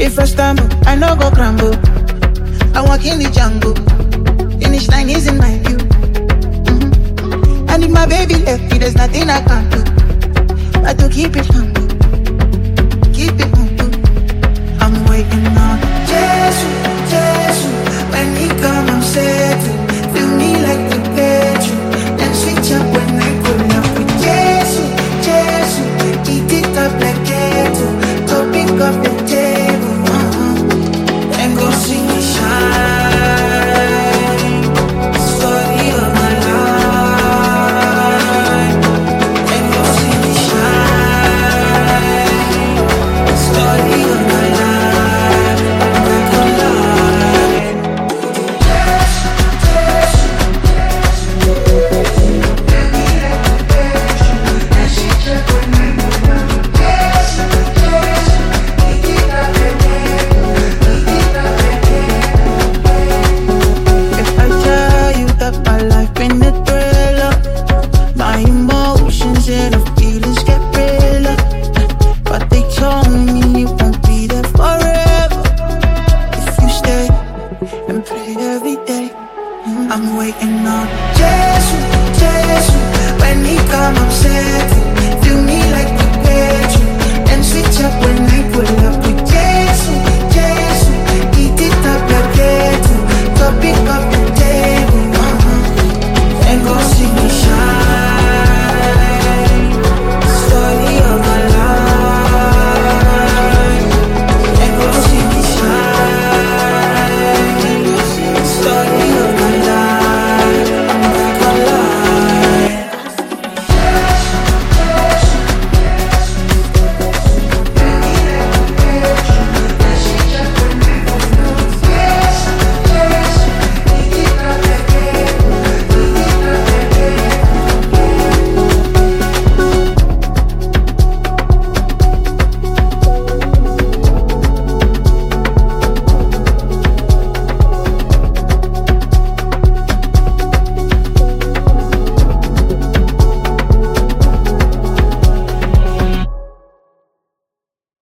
If I stumble, I no go crumble. I walk in the jungle. Finish line is in my view. And if my baby left me, there's nothing I can do but to keep it humble.